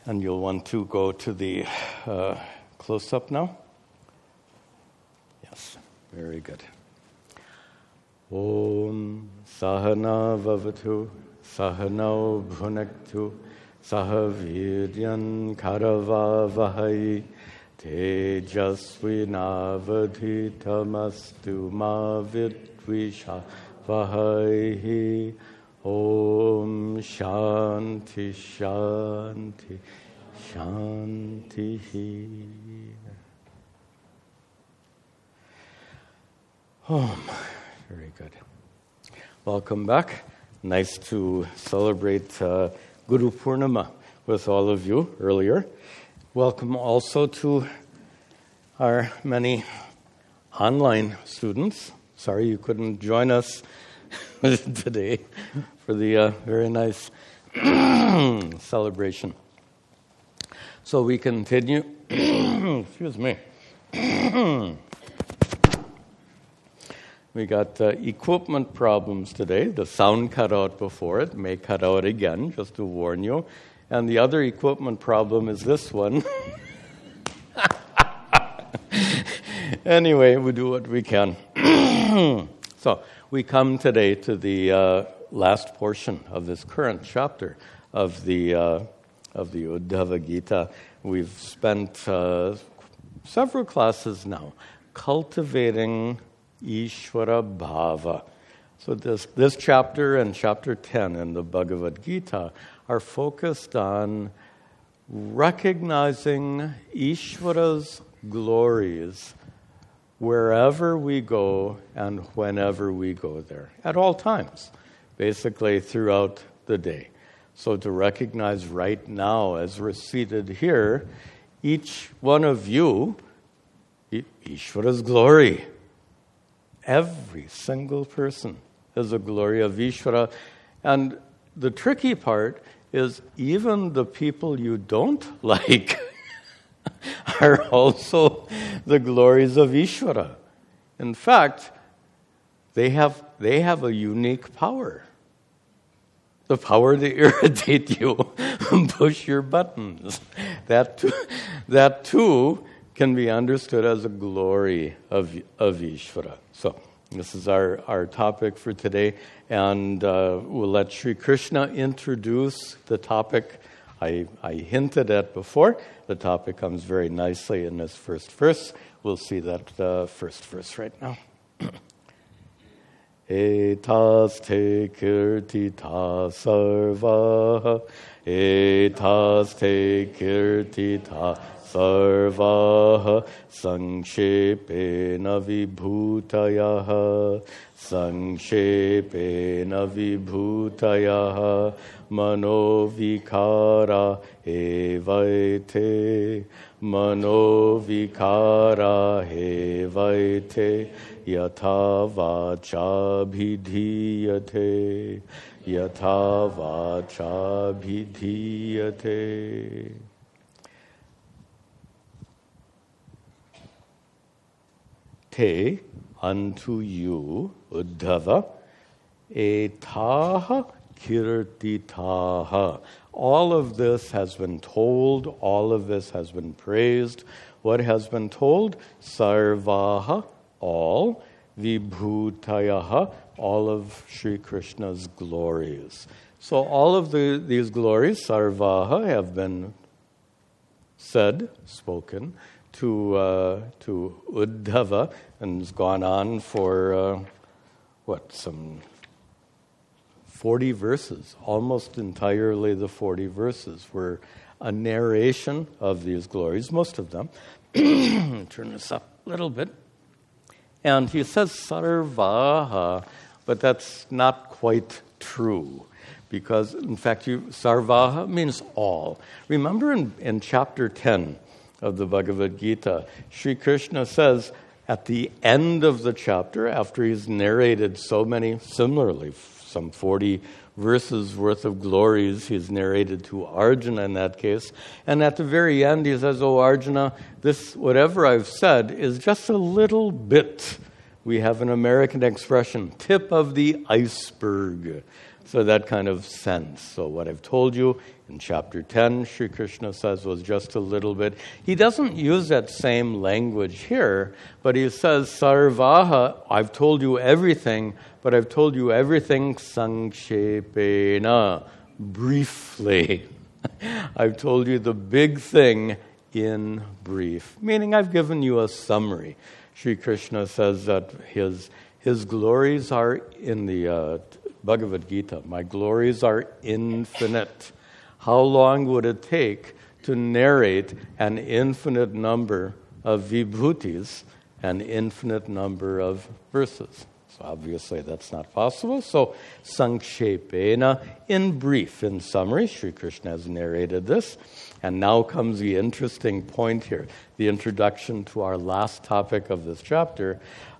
And you'll want to go to the close-up now. Yes, very good. Om Sahana Vavatu Sahanau Bhunaktu Sahaviryan Karavavahai Tejasvinavadhitamastu Ma Vidvishavahai. Om Shanti Shanti Shanti. Very good. Welcome back. Nice to celebrate Guru Purnima with all of you earlier. Welcome also to our many online students. Sorry you couldn't join us today for the very nice celebration. So we continue. Excuse me. We got equipment problems today. The sound cut out before. It may cut out again, just to warn you. And the other equipment problem is this one. Anyway, we do what we can. So we come today to the last portion of this current chapter of the Uddhava Gita. We've spent several classes now cultivating Ishvara Bhava. So this chapter and chapter 10 in the Bhagavad Gita are focused on recognizing Ishvara's glories wherever we go and whenever we go there, at all times, basically throughout the day. So to recognize right now, as we're seated here, each one of you, Ishvara's glory. Every single person is a glory of Ishvara. And the tricky part is even the people you don't like are also the glories of Ishvara. In fact, they have a unique power. The power to irritate you and push your buttons. That too can be understood as a glory of Ishvara. So this is our topic for today, and we'll let Sri Krishna introduce the topic I hinted at before. The topic comes very nicely in this first verse. We'll see that first verse right now. Etas te kirtita sarvaha, etas te kirtita sarvaha, sankshepeena vibhutayaha, sankshepeena vibhutayaha, manovikara evaite, manovikara evaite, yatha vacha bhidhiyate, yatha vacha bhidhiyate. Te, unto you, Uddhava, etaha kirtitaha. All of this has been told, all of this has been praised. What has been told? Sarvaha, all, vibhutayaha, all of Sri Krishna's glories. So all of these glories, sarvaha, have been said, spoken, to Uddhava, and has gone on for, some 40 verses, almost entirely the 40 verses, were a narration of these glories, most of them. Turn this up a little bit. And he says sarvaha, but that's not quite true, because, in fact, sarvaha means all. Remember in chapter 10, of the Bhagavad Gita, Sri Krishna says at the end of the chapter, after he's narrated so many, similarly, some 40 verses worth of glories he's narrated to Arjuna in that case, and at the very end he says, "Oh Arjuna, this, whatever I've said, is just a little bit." We have an American expression, tip of the iceberg. So that kind of sense. So what I've told you in chapter 10, Sri Krishna says, was just a little bit. He doesn't use that same language here, but he says, Sarvaha, I've told you everything, but I've told you everything sankshepena, briefly. I've told you the big thing in brief, meaning I've given you a summary. Sri Krishna says that his glories are in the Bhagavad Gita. My glories are infinite. How long would it take to narrate an infinite number of vibhutis, an infinite number of verses? So obviously that's not possible. So sankshepena, in brief, in summary, Sri Krishna has narrated this. And now comes the interesting point here, the introduction to our last topic of this chapter.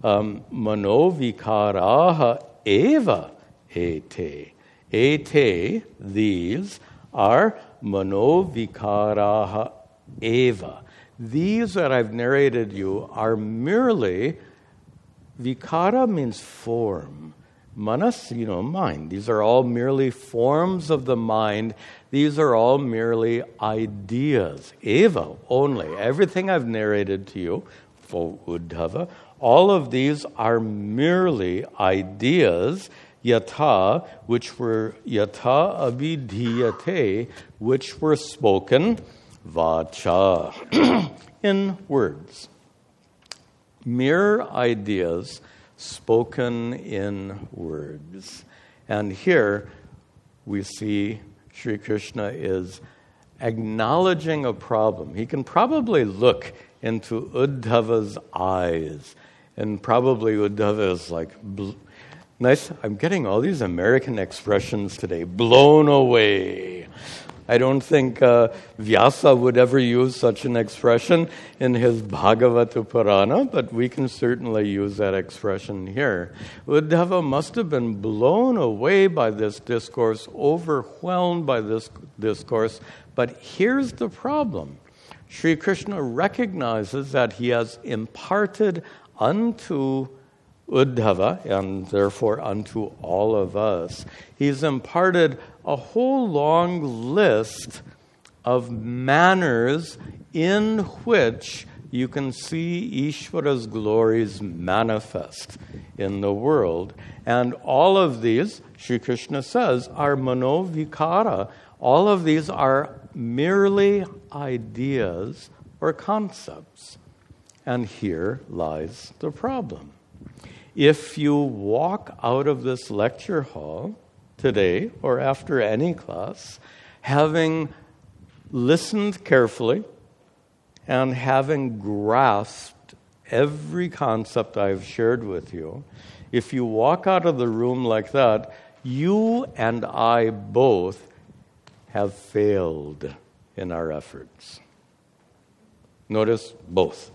Manovikaraha eva ete. Ete, these, are manovikaraha eva. These that I've narrated you are merely, vikara means form. Manas, mind. These are all merely forms of the mind. These are all merely ideas. Eva, only. Everything I've narrated to you, for Uddhava, all of these are merely ideas, yatha, which were yatha abhidhiyate, which were spoken, vacha, in words. Mere ideas spoken in words. And here we see Sri Krishna is acknowledging a problem. He can probably look into Uddhava's eyes, and probably Uddhava is like, nice, I'm getting all these American expressions today, blown away. I don't think Vyasa would ever use such an expression in his Bhagavata Purana, but we can certainly use that expression here. Uddhava must have been blown away by this discourse, overwhelmed by this discourse, but here's the problem. Sri Krishna recognizes that he has imparted unto Uddhava, and therefore unto all of us, he's imparted a whole long list of manners in which you can see Ishvara's glories manifest in the world. And all of these, Sri Krishna says, are manovikara. All of these are merely ideas or concepts. And here lies the problem. If you walk out of this lecture hall today or after any class, having listened carefully and having grasped every concept I've shared with you, if you walk out of the room like that, you and I both have failed in our efforts. Notice both.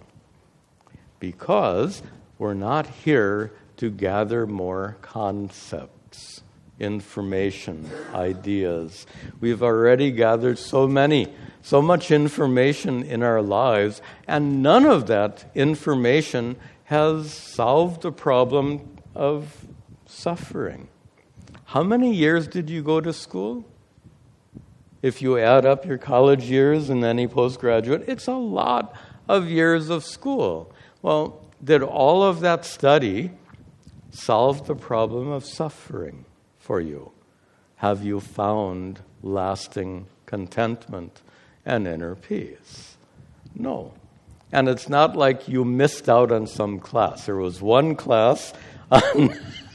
Because we're not here to gather more concepts, information, ideas. We've already gathered so much information in our lives, and none of that information has solved the problem of suffering. How many years did you go to school? If you add up your college years and any postgraduate, it's a lot of years of school. Well, did all of that study solve the problem of suffering for you? Have you found lasting contentment and inner peace? No. And it's not like you missed out on some class. There was one class on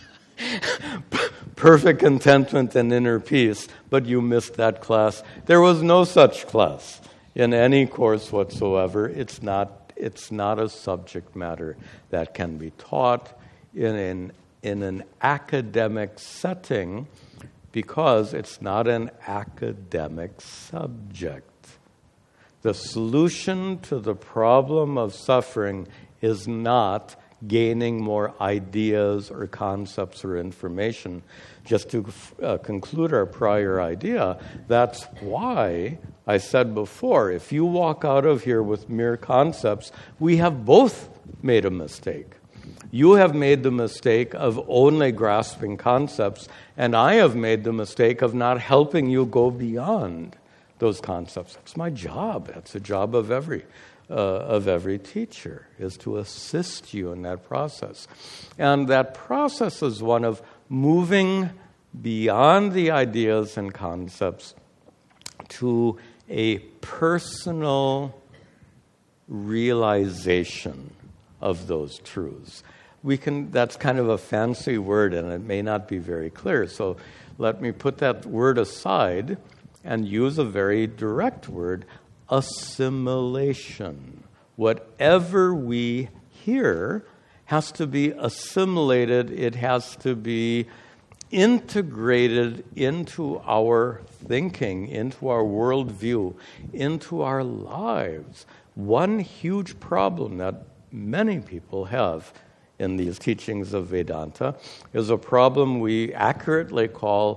perfect contentment and inner peace, but you missed that class. There was no such class in any course whatsoever. It's not a subject matter that can be taught in an academic setting because it's not an academic subject. The solution to the problem of suffering is not gaining more ideas or concepts or information. Just to conclude our prior idea, that's why I said before, if you walk out of here with mere concepts, we have both made a mistake. You have made the mistake of only grasping concepts, and I have made the mistake of not helping you go beyond those concepts. That's my job. That's the job of every teacher, is to assist you in that process. And that process is one of moving beyond the ideas and concepts to a personal realization of those truths. That's kind of a fancy word, and it may not be very clear. So let me put that word aside and use a very direct word: assimilation. Whatever we hear has to be assimilated. It has to be integrated into our thinking, into our worldview, into our lives. One huge problem that many people have in these teachings of Vedanta is a problem we accurately call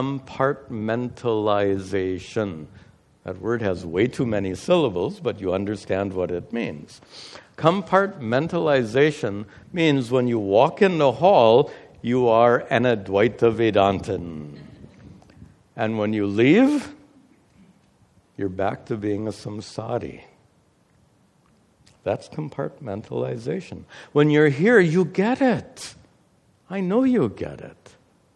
compartmentalization. That word has way too many syllables, but you understand what it means. Compartmentalization means when you walk in the hall, you are an Advaita Vedantin. And when you leave, you're back to being a samsari. That's compartmentalization. When you're here, you get it. I know you get it.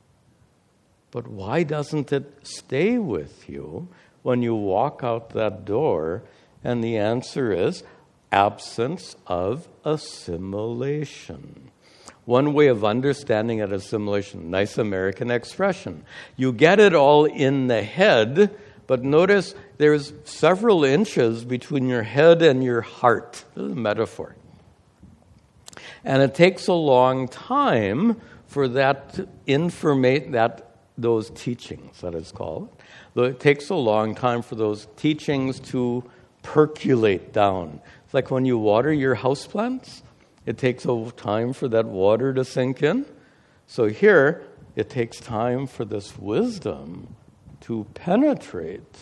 But why doesn't it stay with you when you walk out that door? And the answer is absence of assimilation. One way of understanding that assimilation, nice American expression. You get it all in the head, but notice there's several inches between your head and your heart. This is a metaphor. And it takes a long time for that to informate those teachings, that is called. It takes a long time for those teachings to percolate down. It's like when you water your houseplants, it takes a time for that water to sink in. So here, it takes time for this wisdom to penetrate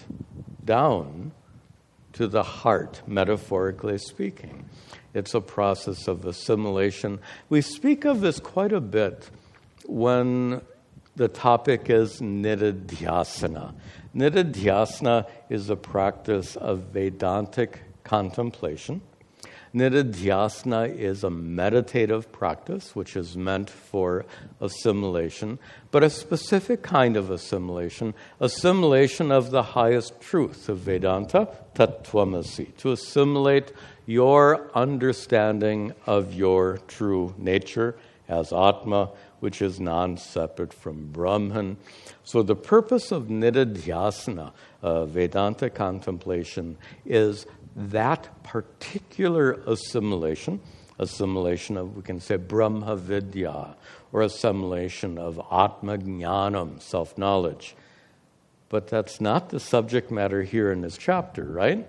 down to the heart, metaphorically speaking. It's a process of assimilation. We speak of this quite a bit when the topic is nididhyasana. Nididhyasana is a practice of Vedantic contemplation. Nididhyasana is a meditative practice which is meant for assimilation, but a specific kind of assimilation of the highest truth of Vedanta, Tattvamasi, to assimilate your understanding of your true nature as Atma, which is non-separate from Brahman. So the purpose of Nididhyasana, Vedanta contemplation, is that particular assimilation of, we can say, Brahma Vidya, or assimilation of Atma Jnanam, self-knowledge. But that's not the subject matter here in this chapter, right?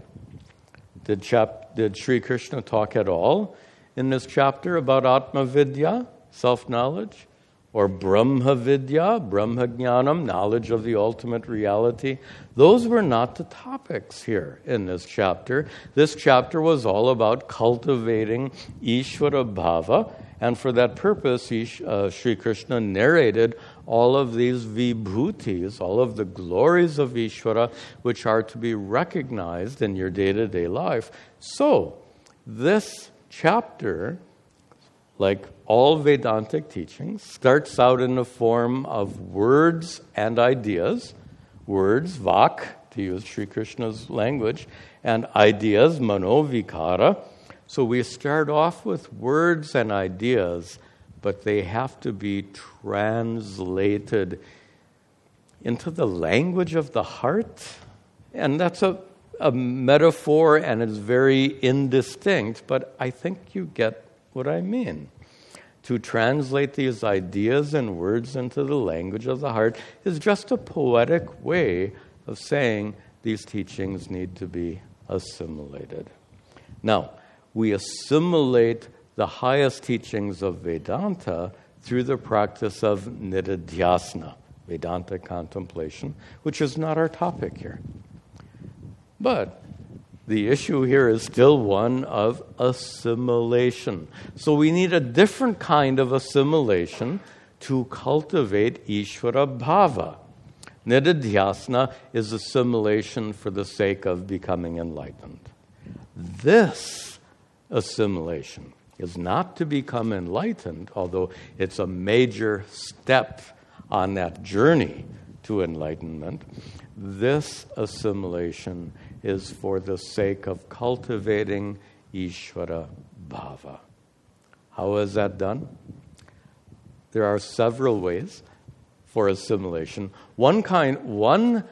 Did Sri Krishna talk at all in this chapter about Atma Vidya, self-knowledge? Or Brahma Vidya, Brahma Jnanam, knowledge of the ultimate reality? Those were not the topics here in this chapter. This chapter was all about cultivating Ishvara Bhava, and for that purpose, Sri Krishna narrated all of these vibhutis, all of the glories of Ishvara, which are to be recognized in your day-to-day life. So, this chapter, like all Vedantic teachings, starts out in the form of words and ideas. Words, vak, to use Sri Krishna's language, and ideas, manovikara. So we start off with words and ideas, but they have to be translated into the language of the heart. And that's a metaphor, and it's very indistinct, but I think you get what I mean. To translate these ideas and words into the language of the heart is just a poetic way of saying these teachings need to be assimilated. Now, we assimilate the highest teachings of Vedanta through the practice of Nididhyasana, Vedanta contemplation, which is not our topic here. But the issue here is still one of assimilation. So we need a different kind of assimilation to cultivate Ishvara Bhava. Nididhyasana is assimilation for the sake of becoming enlightened. This assimilation is not to become enlightened, although it's a major step on that journey to enlightenment. This assimilation is for the sake of cultivating Ishvara Bhava. How is that done? There are several ways for assimilation. One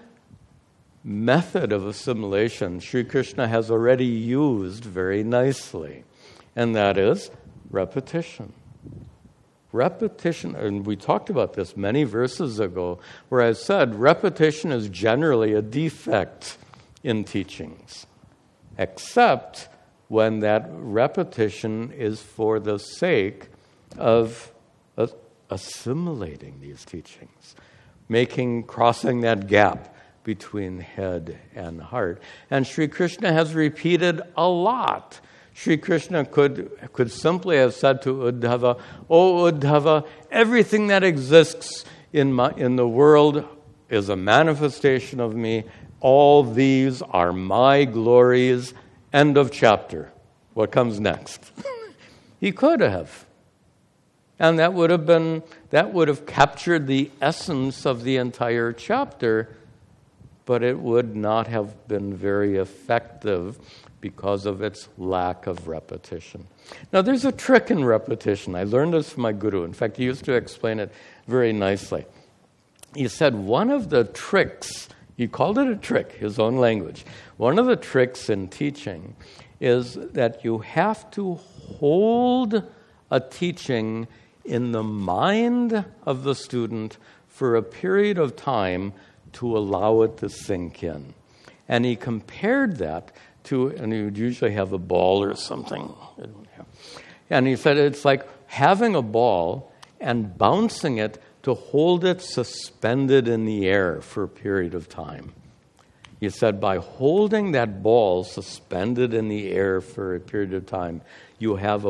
method of assimilation Sri Krishna has already used very nicely, and that is repetition. Repetition, and we talked about this many verses ago, where I said repetition is generally a defect in teachings, except when that repetition is for the sake of assimilating these teachings, crossing that gap between head and heart. And Sri Krishna has repeated a lot. Sri Krishna could simply have said to Uddhava, "O Uddhava, everything that exists in the world is a manifestation of me. All these are my glories." End of chapter. What comes next? He could have. And that would have captured the essence of the entire chapter, but it would not have been very effective because of its lack of repetition. Now, there's a trick in repetition. I learned this from my guru. In fact, he used to explain it very nicely. He said one of the tricks, he called it a trick, his own language. One of the tricks in teaching is that you have to hold a teaching in the mind of the student for a period of time to allow it to sink in. And he compared that to, and he would usually have a ball or something. And he said it's like having a ball and bouncing it to hold it suspended in the air for a period of time. He said by holding that ball suspended in the air for a period of time, you have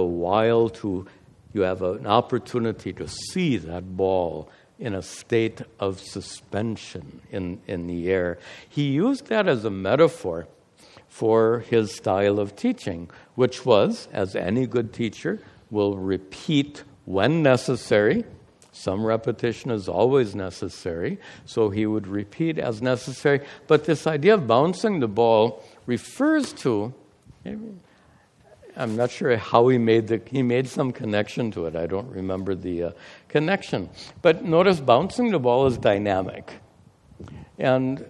an opportunity to see that ball in a state of suspension in the air. He used that as a metaphor for his style of teaching, which was, as any good teacher, will repeat when necessary. Some repetition is always necessary, so he would repeat as necessary. But this idea of bouncing the ball refers to, I'm not sure how he made some connection to it. I don't remember the connection. But notice bouncing the ball is dynamic. And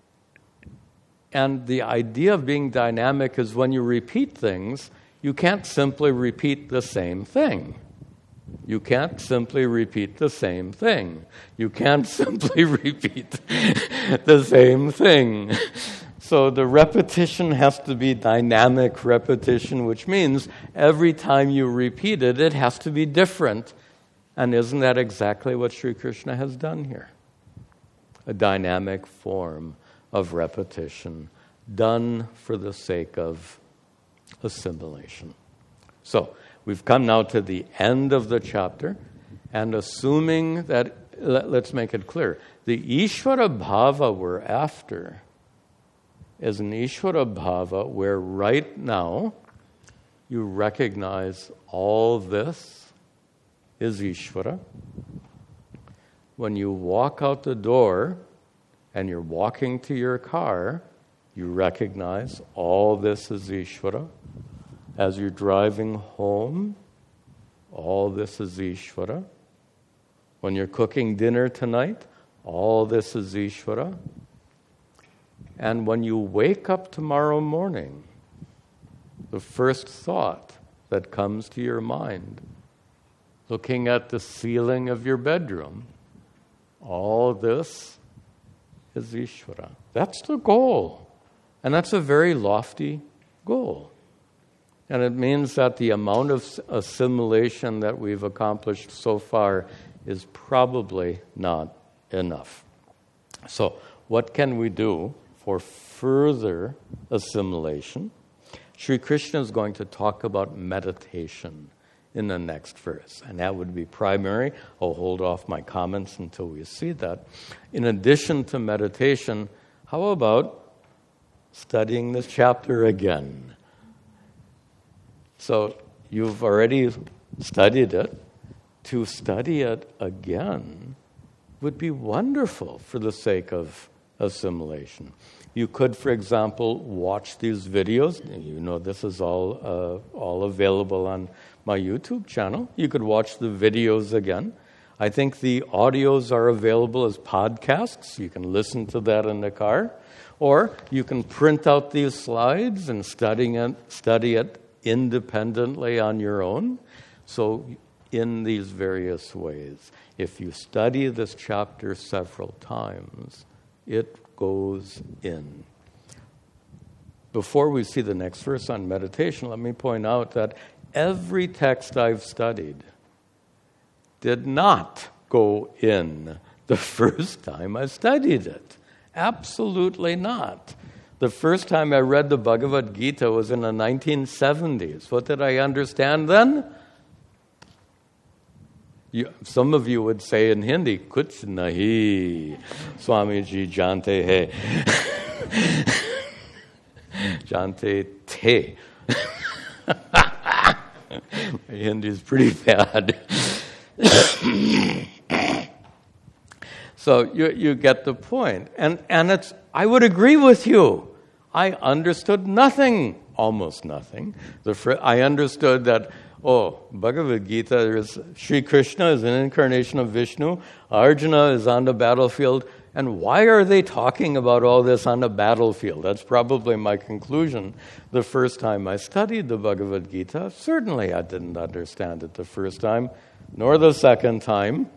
the idea of being dynamic is when you repeat things, you can't simply repeat the same thing. You can't simply repeat the same thing. You can't simply repeat the same thing. So the repetition has to be dynamic repetition, which means every time you repeat it, it has to be different. And isn't that exactly what Sri Krishna has done here? A dynamic form of repetition done for the sake of assimilation. So we've come now to the end of the chapter, and assuming that, let's make it clear, the Ishvara Bhava we're after is an Ishvara Bhava where right now you recognize all this is Ishvara. When you walk out the door and you're walking to your car, you recognize all this is Ishvara. As you're driving home, all this is Ishvara. When you're cooking dinner tonight, all this is Ishvara. And when you wake up tomorrow morning, the first thought that comes to your mind, looking at the ceiling of your bedroom, all this is Ishvara. That's the goal. And that's a very lofty goal. And it means that the amount of assimilation that we've accomplished so far is probably not enough. So, what can we do for further assimilation. Sri Krishna is going to talk about meditation in the next verse, and that would be primary. I'll hold off my comments until we see that. In addition to meditation, how about studying this chapter again? So you've already studied it. To study it again would be wonderful for the sake of assimilation. You could, for example, watch these videos. You know, this is all available on my YouTube channel. You could watch the videos again. I think the audios are available as podcasts. You can listen to that in the car. Or you can print out these slides and study it independently on your own. So in these various ways, if you study this chapter several times, it goes in. Before we see the next verse on meditation, let me point out that every text I've studied did not go in the first time I studied it. Absolutely not. The first time I read the Bhagavad Gita was in the 1970s. What did I understand then? Some of you would say in Hindi, Kuch nahi, Swamiji jante hai. Jante the. My Hindi is pretty bad. So you get the point. And it's, I would agree with you. I understood nothing, almost nothing. I understood that, Bhagavad Gita, Sri Krishna is an incarnation of Vishnu. Arjuna is on the battlefield. And why are they talking about all this on the battlefield? That's probably my conclusion. The first time I studied the Bhagavad Gita, certainly I didn't understand it the first time, nor the second time.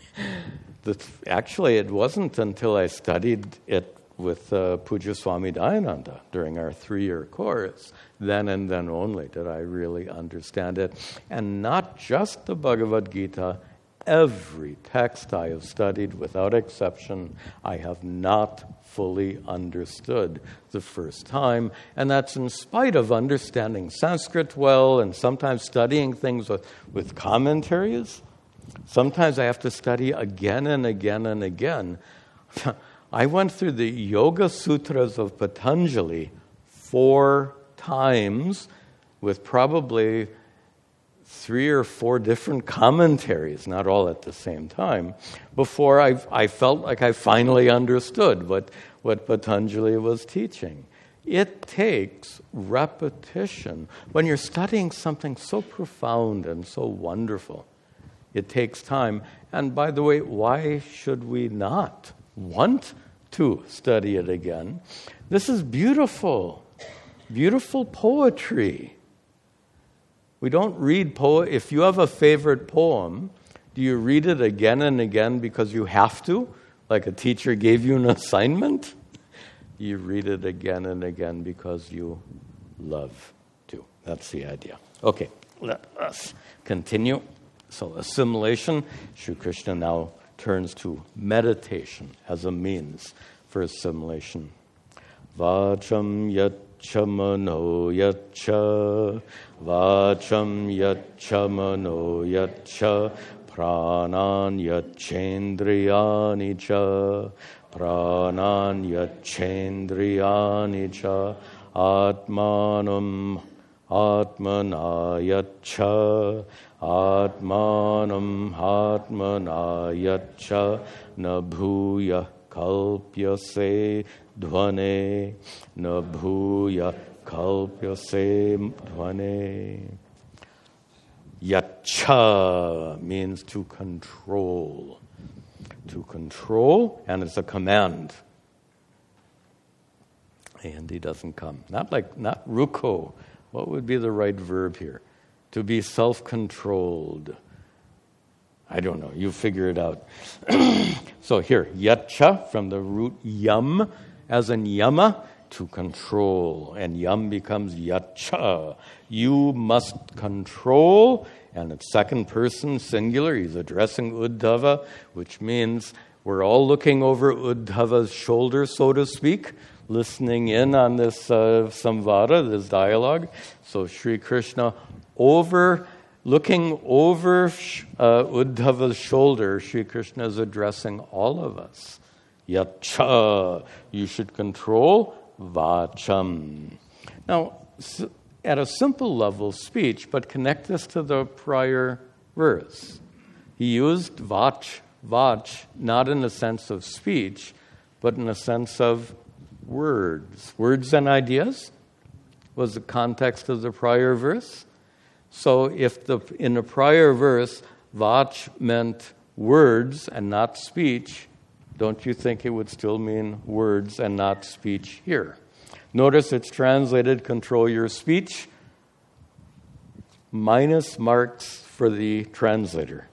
Actually, it wasn't until I studied it with Pujya Swami Dayananda during our 3-year course, then and then only did I really understand it. And not just the Bhagavad Gita, every text I have studied without exception, I have not fully understood the first time. And that's in spite of understanding Sanskrit well and sometimes studying things with commentaries. Sometimes I have to study again and again and again. I went through the Yoga Sutras of Patanjali 4 times with probably 3 or 4 different commentaries, not all at the same time, before I felt like I finally understood what Patanjali was teaching. It takes repetition. When you're studying something so profound and so wonderful, it takes time. And by the way, why should we not want to study it again? This is beautiful, beautiful poetry. We don't read if you have a favorite poem, do you read it again and again because you have to? Like a teacher gave you an assignment? You read it again and again because you love to. That's the idea. Okay, let us continue. So assimilation, Sri Krishna now turns to meditation as a means for assimilation. Vacham yaccha mano yaccha, vacham yaccha mano yaccha, pranan yacchendriyani cha, pranan yacchendriyani cha, atmanam atmana yaccha, atmanam atmana yaccha, na bhuya kalpyase dhvane, na bhuya kalpyase dhvane. Yaccha means to control. To control, and it's a command. And he doesn't come. Not ruko. What would be the right verb here? To be self-controlled. I don't know. You figure it out. So here, yaccha, from the root yam, as in yama, to control. And yam becomes yaccha. You must control. And it's second person, singular. He's addressing Uddhava, which means we're all looking over Uddhava's shoulder, so to speak. listening in on this samvada, this dialogue. So Sri Krishna, looking over Uddhava's shoulder, Sri Krishna is addressing all of us. Yacha, you should control vacham. Now, at a simple level, speech, but connect this to the prior verse. He used vach, not in the sense of speech, but in the sense of words. Words and ideas was the context of the prior verse. So if in the prior verse, vach meant words and not speech, don't you think it would still mean words and not speech here? Notice it's translated, control your speech, minus marks for the translator.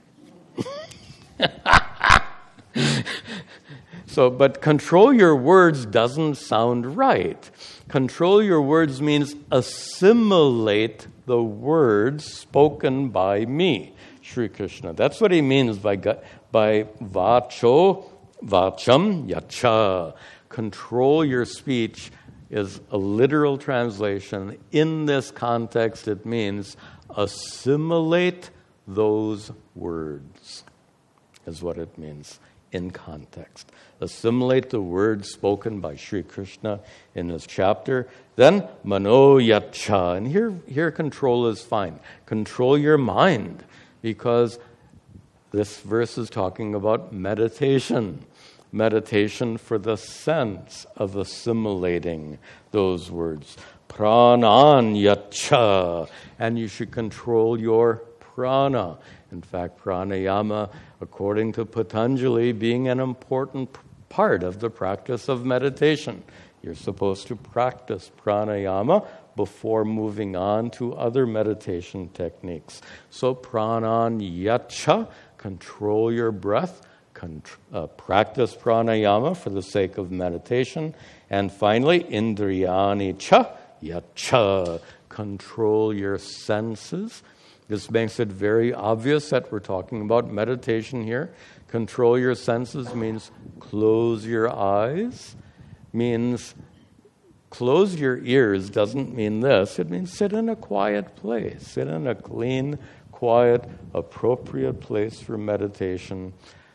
But control your words doesn't sound right. Control your words means assimilate the words spoken by me, Sri Krishna. That's what he means by vacham yacha. Control your speech is a literal translation. In this context, it means assimilate those words, is what it means in context. Assimilate the words spoken by Sri Krishna in this chapter. Then, mano yacha. And here control is fine. Control your mind, because this verse is talking about meditation. Meditation for the sense of assimilating those words. Pranan yacha. And you should control your prana. In fact, pranayama, according to Patanjali, being an important part of the practice of meditation. You're supposed to practice pranayama before moving on to other meditation techniques. So pranan yacha, control your breath, practice pranayama for the sake of meditation. And finally, indriyani cha yacha, control your senses. This makes it very obvious that we're talking about meditation here. Control your senses means close your eyes, means close your ears doesn't mean this. It means sit in a quiet place. Sit in a clean, quiet, appropriate place for meditation.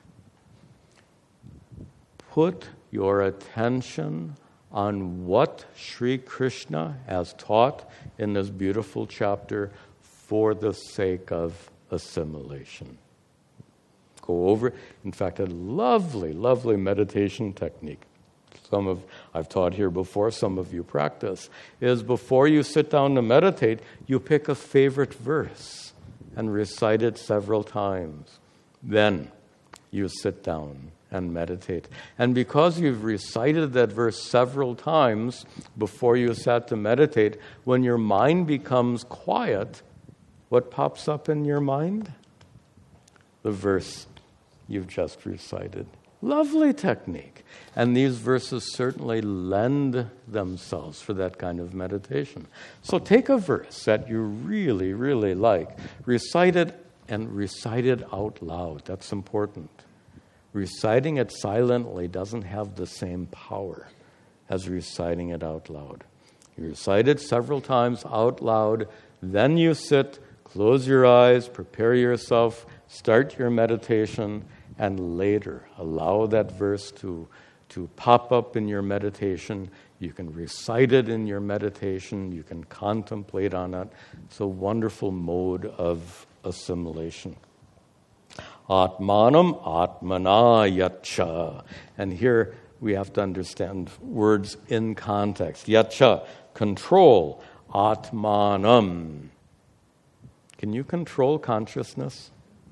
Put your attention on what Sri Krishna has taught in this beautiful chapter for the sake of assimilation. Go over, in fact, a lovely, lovely meditation technique. I've taught here before, some of you practice, is before you sit down to meditate, you pick a favorite verse and recite it several times. Then you sit down and meditate. And because you've recited that verse several times before you sat to meditate, when your mind becomes quiet, what pops up in your mind? The verse you've just recited. Lovely technique. And these verses certainly lend themselves for that kind of meditation. So take a verse that you really, really like. Recite it and recite it out loud. That's important. Reciting it silently doesn't have the same power as reciting it out loud. You recite it several times out loud, then you sit, close your eyes, prepare yourself, start your meditation, and later allow that verse to pop up in your meditation. You can recite it in your meditation. You can contemplate on it. It's a wonderful mode of assimilation. Atmanam atmana yacha. And here we have to understand words in context. Yacha, control. Atmanam. Can you control consciousness?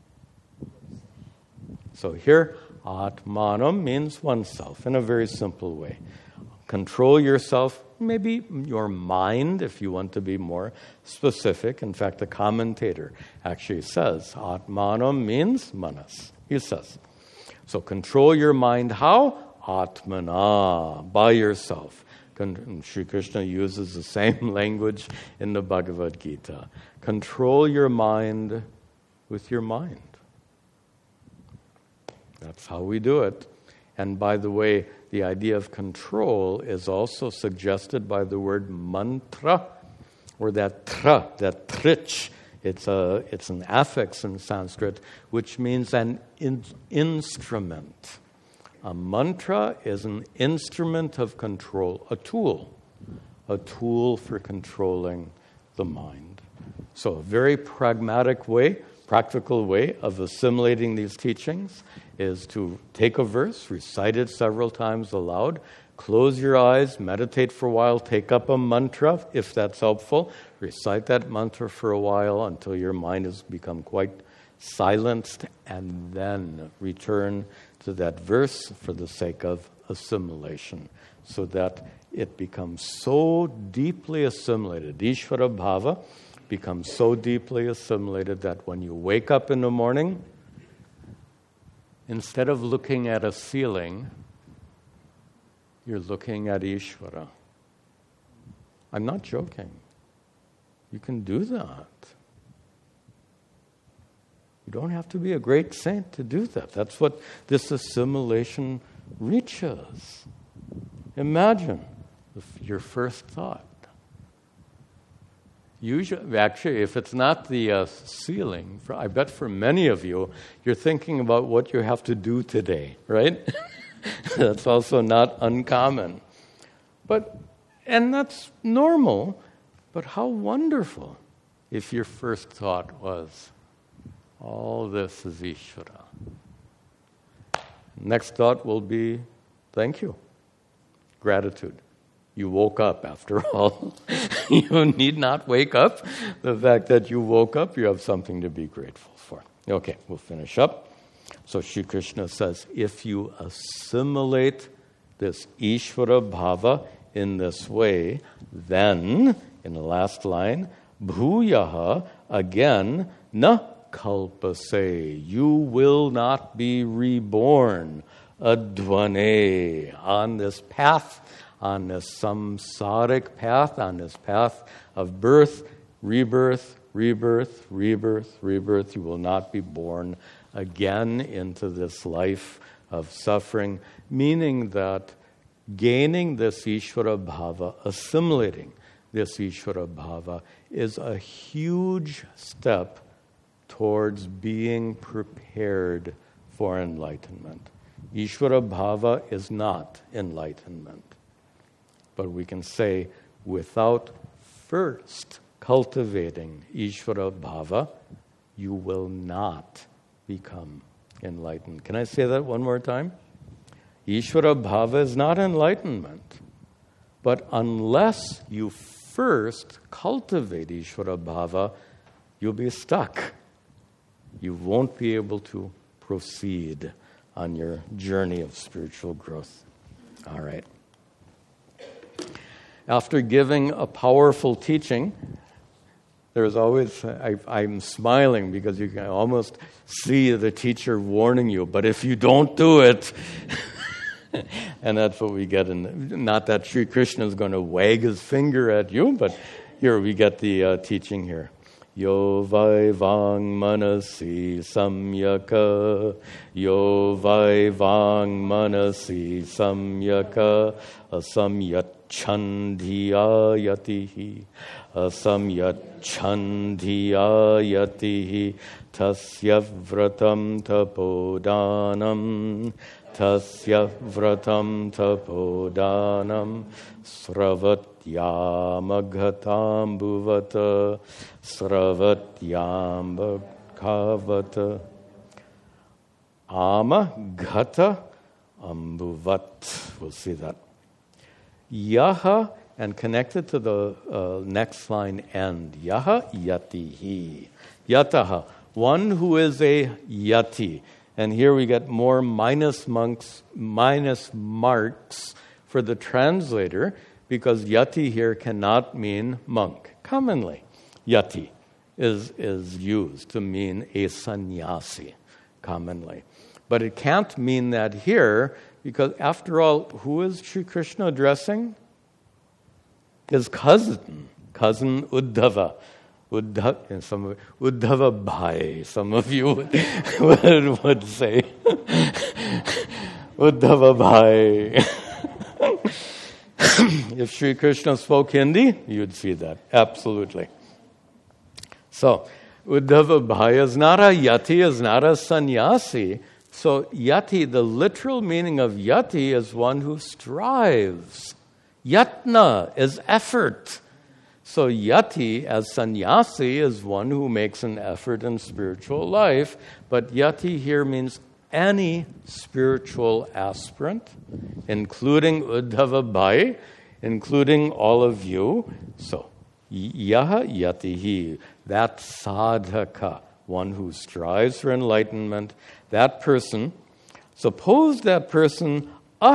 So here, atmanam means oneself in a very simple way. Control yourself, maybe your mind, if you want to be more specific. In fact, the commentator actually says, atmanam means manas. He says. So control your mind. How? Atmana, by yourself. Sri Krishna uses the same language in the Bhagavad Gita. Control your mind with your mind. That's how we do it. And by the way, the idea of control is also suggested by the word mantra, or that tra, that trich. It's an affix in Sanskrit, which means an instrument. A mantra is an instrument of control, a tool for controlling the mind. So a very practical way of assimilating these teachings is to take a verse, recite it several times aloud, close your eyes, meditate for a while, take up a mantra, if that's helpful. Recite that mantra for a while until your mind has become quite silenced, and then return to that verse for the sake of assimilation, so that it becomes so deeply assimilated. Ishvara Bhava becomes so deeply assimilated that when you wake up in the morning, instead of looking at a ceiling, you're looking at Ishvara. I'm not joking. You can do that. You don't have to be a great saint to do that. That's what this assimilation reaches. Imagine your first thought. Usually, actually, if it's not the ceiling, I bet for many of you, you're thinking about what you have to do today, right? That's also not uncommon. And that's normal, but how wonderful if your first thought was, all this is Ishvara. Next thought will be, thank you, gratitude. You woke up, after all. You need not wake up. The fact that you woke up, you have something to be grateful for. Okay, we'll finish up. So Sri Krishna says, if you assimilate this Ishvara Bhava in this way, then, in the last line, bhuyaha, again, na kalpase, you will not be reborn, advane, on this path, on this samsaric path, on this path of birth, rebirth, rebirth, rebirth, rebirth. You will not be born again into this life of suffering, meaning that gaining this Ishvara Bhava, assimilating this Ishvara Bhava, is a huge step towards being prepared for enlightenment. Ishvara Bhava is not enlightenment. But we can say, without first cultivating Ishvara Bhava, you will not become enlightened. Can I say that one more time? Ishvara Bhava is not enlightenment. But unless you first cultivate Ishvara Bhava, you'll be stuck. You won't be able to proceed on your journey of spiritual growth. All right. After giving a powerful teaching, there's always, I'm smiling because you can almost see the teacher warning you, but if you don't do it, and that's what we get not that Sri Krishna is going to wag his finger at you, but here we get the teaching here. Yo vai vang manasi samyaka, yo vai vang manasi samyaka, asamyachandhiyayatihi, asamyachandhiyayatihi, tasya vratam tapodanam, tasya vratam tapodanam, sravatyam bhuvata, sravatyam bhagavata, ama gata ambuvat. We'll see that. Yaha, and connected to the next line end. Yaha yatihi. Yataha, one who is a yati. And here we get more minus marks for the translator, because yati here cannot mean monk. Commonly, yati is used to mean a sannyasi, commonly. But it can't mean that here, because after all, who is Sri Krishna addressing? His cousin Uddhava. Uddhava Bhai, some of you would say. Uddhava Bhai. If Sri Krishna spoke Hindi, you'd see that. Absolutely. So, Uddhava Bhai is not a yati, is not a sannyasi. So, yati, the literal meaning of yati is one who strives. Yatna is effort. So, yati as sannyasi is one who makes an effort in spiritual life. But yati here means any spiritual aspirant, including Uddhava Bhai, including all of you. So, yaha yatihi, that sadhaka, one who strives for enlightenment, that person, suppose that person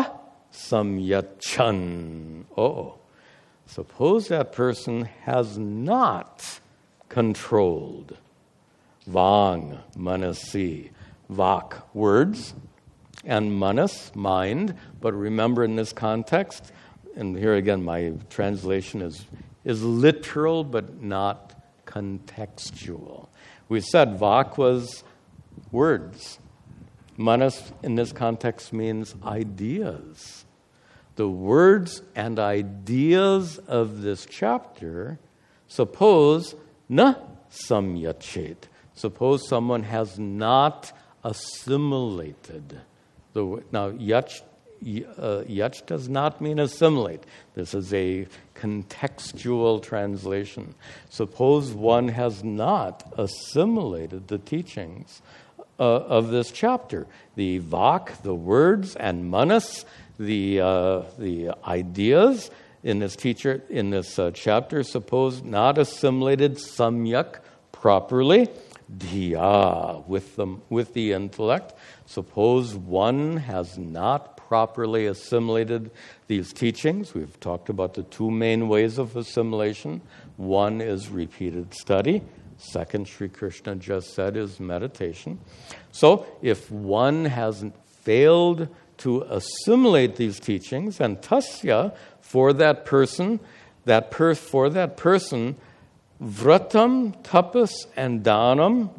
asamyachan. Suppose that person has not controlled vang, manasi, vak, words, and manas, mind. But remember in this context, and here again my translation is literal but not contextual. We said vak was words. Manas in this context means ideas. The words and ideas of this chapter, suppose na samyachet. Suppose someone has not assimilated. Now, yach does not mean assimilate. This is a contextual translation. Suppose one has not assimilated the teachings of this chapter. The vak, the words, and manas, the ideas in this chapter, suppose not assimilated samyak properly, dhiya with the intellect. Suppose one has not properly assimilated these teachings. We've talked about the two main ways of assimilation. One is repeated study. Second, Sri Krishna just said, is meditation. So if one hasn't failed to assimilate these teachings, and tasya, for that person, vratam, tapas, and danam,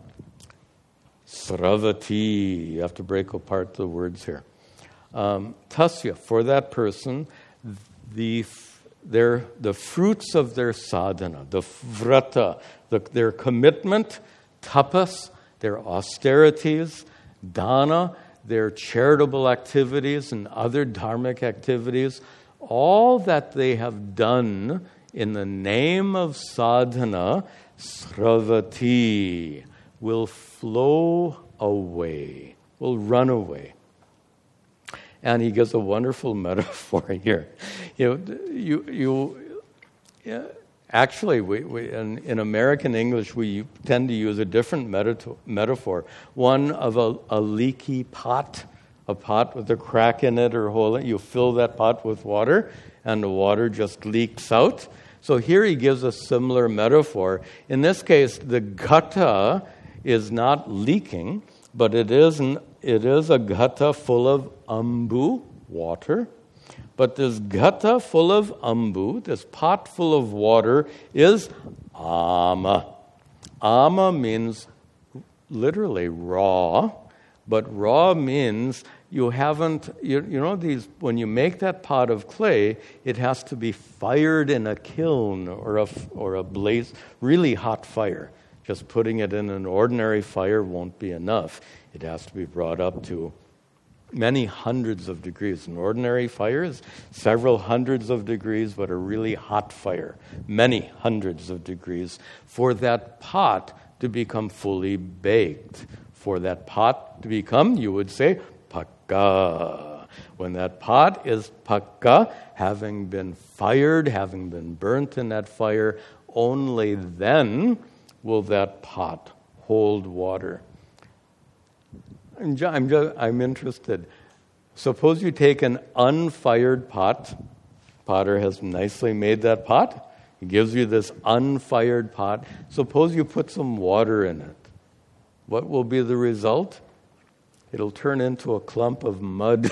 sravati. You have to break apart the words here. Tasya, for that person, the fruits of their sadhana, the vrata, their commitment, tapas, their austerities, dana, their charitable activities and other dharmic activities, all that they have done in the name of sadhana, sravati, will flow away, will run away. And he gives a wonderful metaphor here. Actually, we in American English, we tend to use a different metaphor. One of a leaky pot, a pot with a crack in it or hole in it. You fill that pot with water, and the water just leaks out. So here he gives a similar metaphor. In this case, the ghata is not leaking, but it is a ghata full of ambu, water. But this ghata full of ambu, this pot full of water, is ama. Ama means literally raw, but raw means you haven't, you know these, when you make that pot of clay, it has to be fired in a kiln or a blaze, really hot fire. Just putting it in an ordinary fire won't be enough. It has to be brought up to many hundreds of degrees. An ordinary fire is several hundreds of degrees, but a really hot fire, many hundreds of degrees, for that pot to become fully baked. For that pot to become, you would say, pakka. When that pot is pakka, having been fired, having been burnt in that fire, only then will that pot hold water. I'm interested. Suppose you take an unfired pot. Potter has nicely made that pot. He gives you this unfired pot. Suppose you put some water in it. What will be the result? It'll turn into a clump of mud.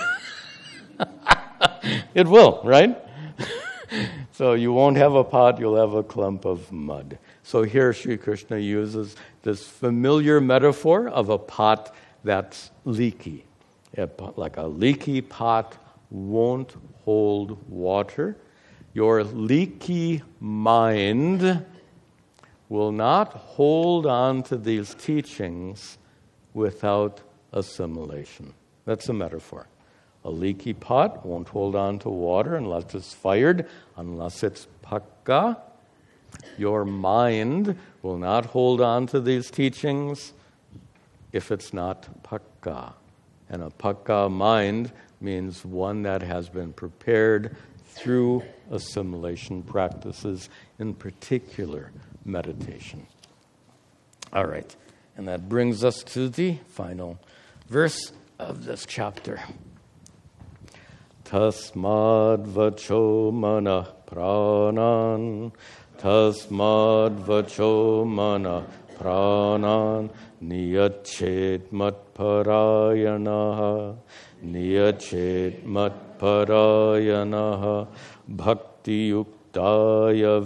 It will, right? So you won't have a pot, you'll have a clump of mud. So here Sri Krishna uses this familiar metaphor of a pot that's leaky. Like a leaky pot won't hold water. Your leaky mind will not hold on to these teachings without assimilation. That's a metaphor. A leaky pot won't hold on to water unless it's fired, unless it's pakka. Your mind will not hold on to these teachings if it's not pakka. And a pakka mind means one that has been prepared through assimilation practices, in particular meditation. All right, and that brings us to the final verse of this chapter. Tasmad vacho mana pranan, tasmad vacho mana pranan, niyachet matparayanaha, niyachet matparayanaha, bhakti yuktaya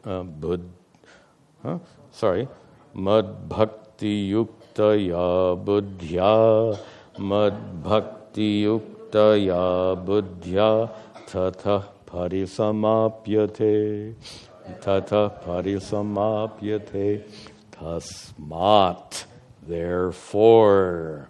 mad bhakti yuktaya buddhya, mad bhakti yuktaya buddhya, tata parisamapyate, tata parisamapyate, tasmat, therefore,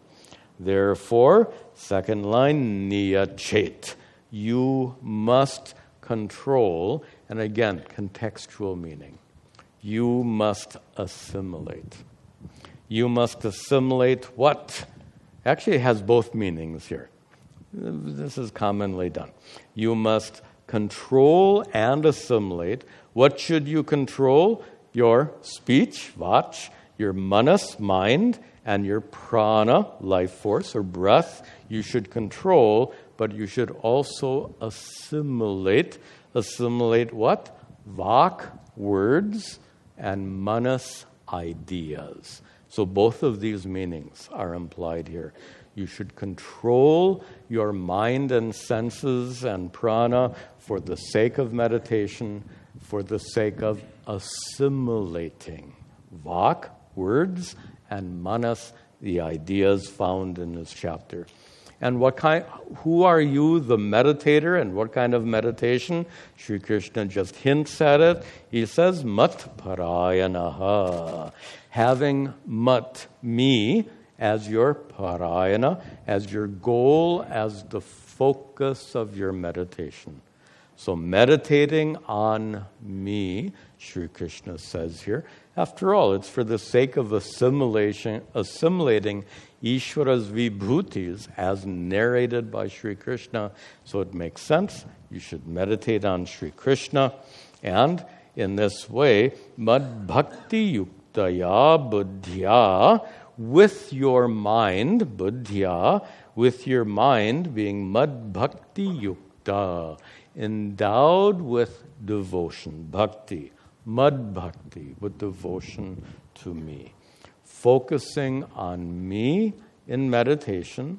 second line, niyachet, you must control, and again, contextual meaning. You must assimilate. You must assimilate what? Actually, it has both meanings here. This is commonly done. You must control and assimilate. What should you control? Your speech, vach, your manas, mind, and your prana, life force or breath. You should control, but you should also assimilate. Assimilate what? Vak, words, and manas, ideas. So both of these meanings are implied here. You should control your mind and senses and prana for the sake of meditation, for the sake of assimilating. Vak, words, and manas, the ideas found in this chapter. And who are you, the meditator, and what kind of meditation? Sri Krishna just hints at it. He says, mat parayanaha. Having mat, me, as your parayana, as your goal, as the focus of your meditation. So meditating on me, Sri Krishna says here. After all, it's for the sake of assimilating Ishvara's vibhutis as narrated by Sri Krishna. So it makes sense. You should meditate on Sri Krishna. And in this way, mad bhakti yuktaya buddhya, with your mind, buddhya, with your mind being mad bhakti yukta, endowed with devotion, bhakti, mad bhakti, with devotion to me. Focusing on me in meditation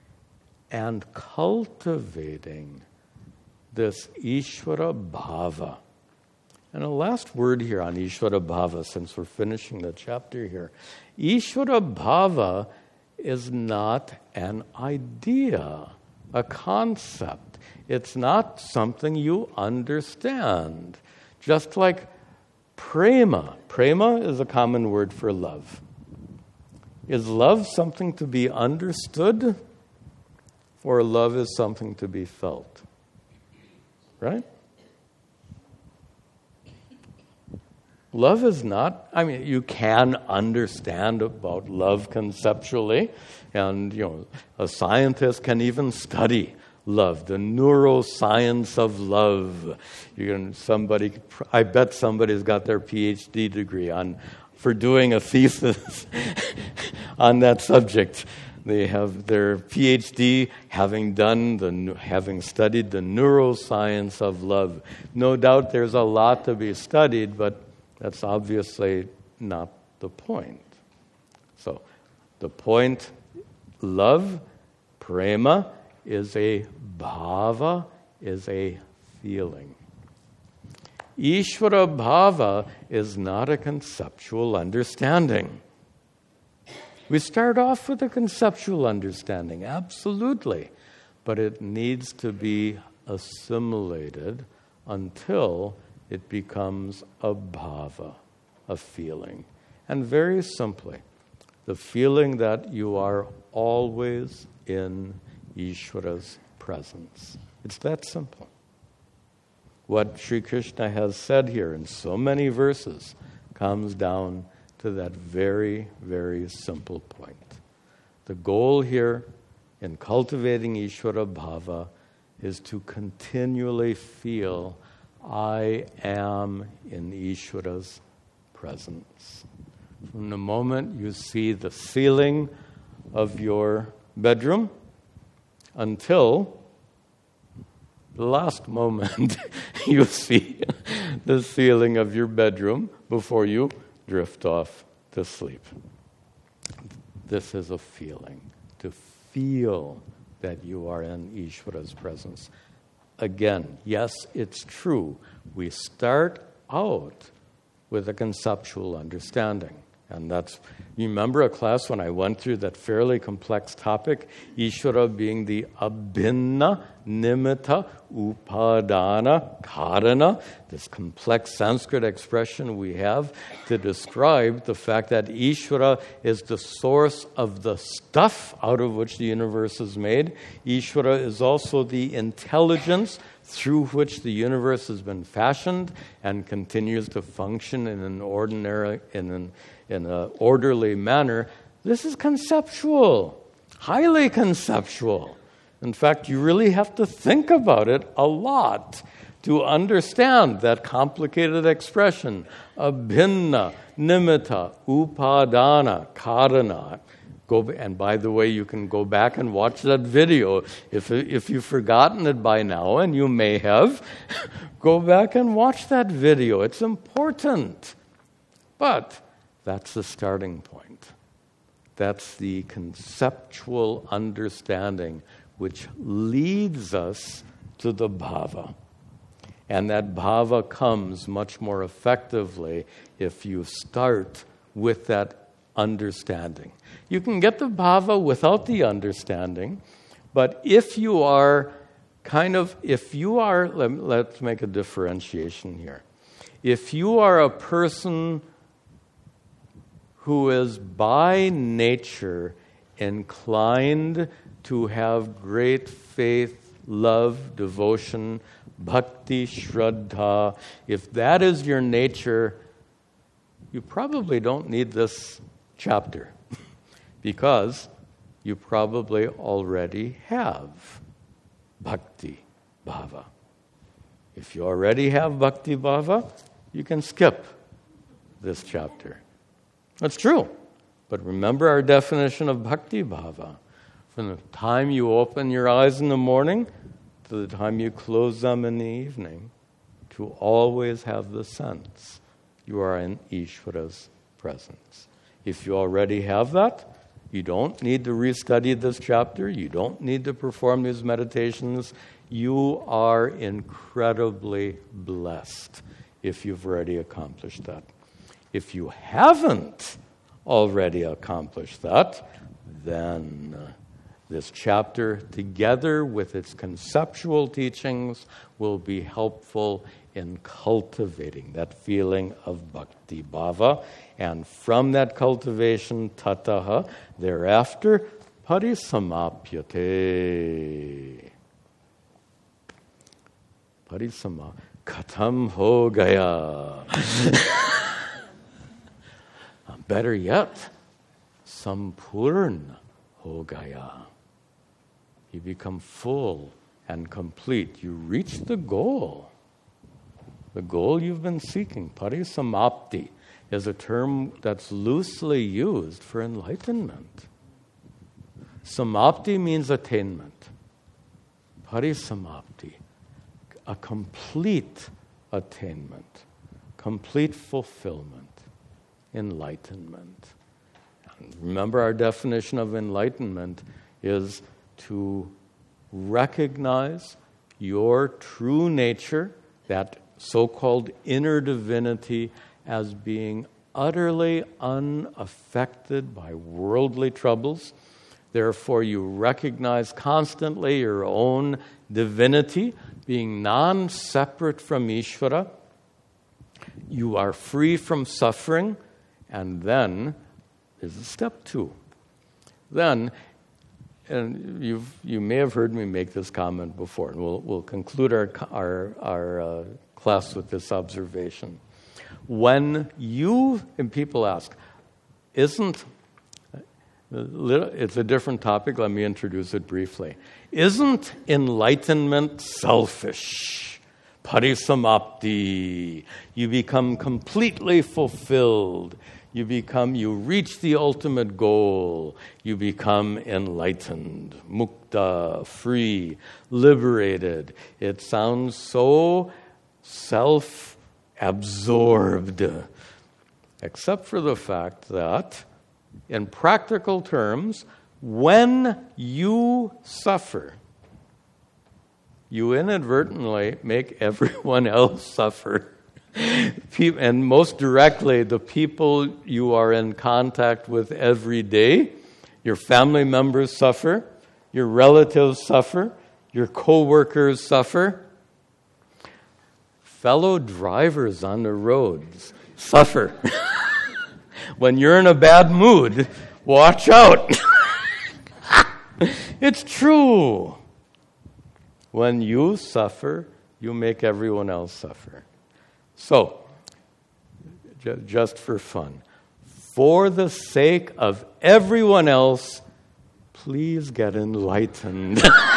and cultivating this Ishvara Bhava. And a last word here on Ishvara Bhava, since we're finishing the chapter here. Ishvara Bhava is not an idea, a concept. It's not something you understand. Just like prema. Prema is a common word for love. Is love something to be understood, or love is something to be felt? Right? Love is not, you can understand about love conceptually, and a scientist can even study love, the neuroscience of love. I bet somebody's got their PhD degree for doing a thesis on that subject. They have their PhD having studied the neuroscience of love. No doubt there's a lot to be studied, but that's obviously not the point. So the point, love, prema, is a bhava, is a feeling. Ishvara Bhava is not a conceptual understanding. We start off with a conceptual understanding, absolutely, but it needs to be assimilated until it becomes a bhava, a feeling. And very simply, the feeling that you are always in Ishvara's presence. It's that simple. What Sri Krishna has said here in so many verses comes down to that very, very simple point. The goal here in cultivating Ishvara Bhava is to continually feel, I am in Ishvara's presence. From the moment you see the ceiling of your bedroom until the last moment you see the ceiling of your bedroom before you drift off to sleep. This is a feeling, to feel that you are in Ishvara's presence. Again, yes, it's true. We start out with a conceptual understanding. And that's, you remember a class when I went through that fairly complex topic, Ishvara being the abhinna, nimitta, upadana, karana, this complex Sanskrit expression we have to describe the fact that Ishvara is the source of the stuff out of which the universe is made. Ishvara is also the intelligence through which the universe has been fashioned and continues to function in an orderly manner. This is conceptual, highly conceptual. In fact, you really have to think about it a lot to understand that complicated expression, abhinna, nimitta, upadana, karana. And by the way, you can go back and watch that video. If you've forgotten it by now, and you may have, go back and watch that video. It's important. But that's the starting point. That's the conceptual understanding which leads us to the bhava. And that bhava comes much more effectively if you start with that understanding. You can get the bhava without the understanding, but if you are let's make a differentiation here. If you are a person who is by nature inclined to have great faith, love, devotion, bhakti, shraddha, if that is your nature, you probably don't need this chapter because you probably already have bhakti bhava. If you already have bhakti bhava, you can skip this chapter. That's true. But remember our definition of bhakti bhava. From the time you open your eyes in the morning to the time you close them in the evening, to always have the sense you are in Ishvara's presence. If you already have that, you don't need to restudy this chapter. You don't need to perform these meditations. You are incredibly blessed if you've already accomplished that. If you haven't already accomplished that, then this chapter, together with its conceptual teachings, will be helpful in cultivating that feeling of bhakti bhava. And from that cultivation, tataha, thereafter, parisamapyate. Parisama, katam ho gaya. Better yet, sampurna ho gaya. You become full and complete. You reach the goal you've been seeking. Parisamapti is a term that's loosely used for enlightenment. Samapti means attainment. Parisamapti, a complete attainment, complete fulfillment, enlightenment. And remember, our definition of enlightenment is to recognize your true nature, that so-called inner divinity, as being utterly unaffected by worldly troubles, Therefore, you recognize constantly your own divinity, being non-separate from Ishvara. You are free from suffering. And then there's step 2. Then, and you may have heard me make this comment before, and we'll conclude our class with this observation. When you, and people ask, it's a different topic, let me introduce it briefly. Isn't enlightenment selfish? Parisamapti. You become completely fulfilled. You reach the ultimate goal. You become enlightened, mukta, free, liberated. It sounds so self-absorbed, except for the fact that, in practical terms, when you suffer, you inadvertently make everyone else suffer. And most directly, the people you are in contact with every day, your family members suffer, your relatives suffer, your co-workers suffer, fellow drivers on the roads suffer. When you're in a bad mood, watch out. It's true. When you suffer, you make everyone else suffer. So, just for fun, for the sake of everyone else, please get enlightened.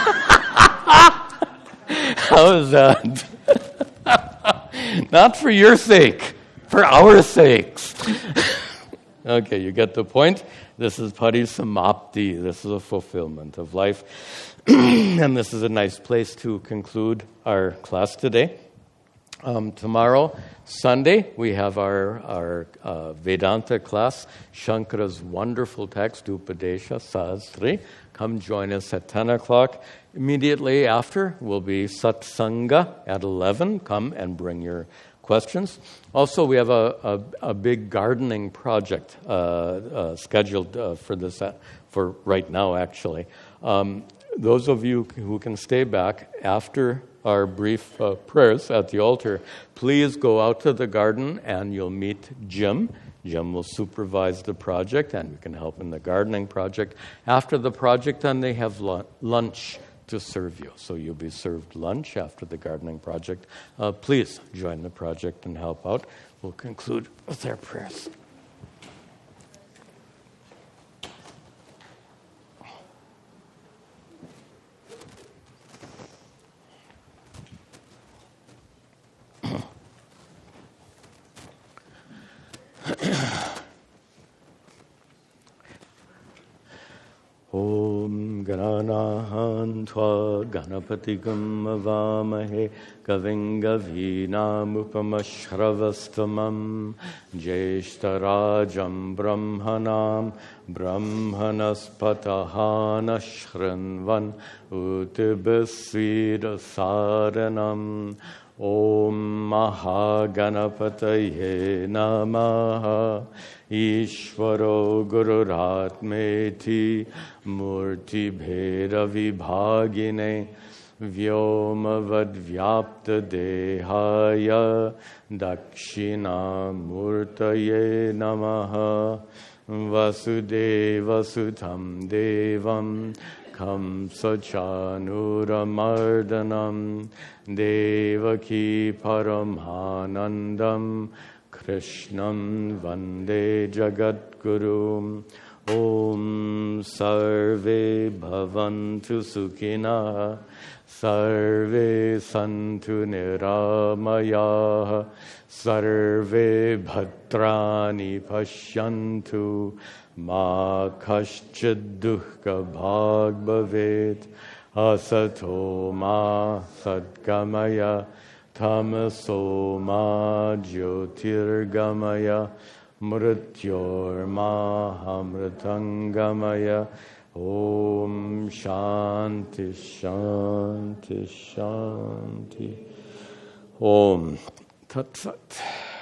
How is that? Not for your sake, for our sakes. Okay, you get the point? This is parisamapti. This is a fulfillment of life. And this is a nice place to conclude our class today. Tomorrow, Sunday, we have our Vedanta class, Shankara's wonderful text, Upadesha Sahasri. Come join us at 10 o'clock. Immediately after will be Satsanga at 11. Come and bring your questions. Also, we have a big gardening project scheduled for right now, actually. Those of you who can stay back after our brief prayers at the altar, please go out to the garden and you'll meet Jim. Jim will supervise the project and you can help in the gardening project. After the project, then they have lunch to serve you. So you'll be served lunch after the gardening project. Please join the project and help out. We'll conclude with our prayers. Om Gananahan Tva Ganapatigam Avamahe Kaving Gavinam Upamashravastamam Jeshtarajam Brahmanam Brahmanaspatahana Shrinvan Utibasvira Saranam Om Mahaganapataye Namaha Ishvaro Gururatmeti Murti Bheda Vibhagine Vyoma Vadvyapta Dehaya Dakshina Murtaye Namaha Vasudeva Sutam Devam Kamsa Chanuramardanam Devaki Paramhanandam Krishnam Vande Jagadguru. Om Sarve Bhavantu Sukhina Sarve Santu Niramaya Sarve Bhadrani Pashyantu Ma Kaschid Dukkha Bhag Bhavet Asato Ma Sadgamaya Tamaso Ma Jyotirgamaya Mrityor Mahamritangamaya. Om Shanti Shanti Shanti. Om Tat Sat.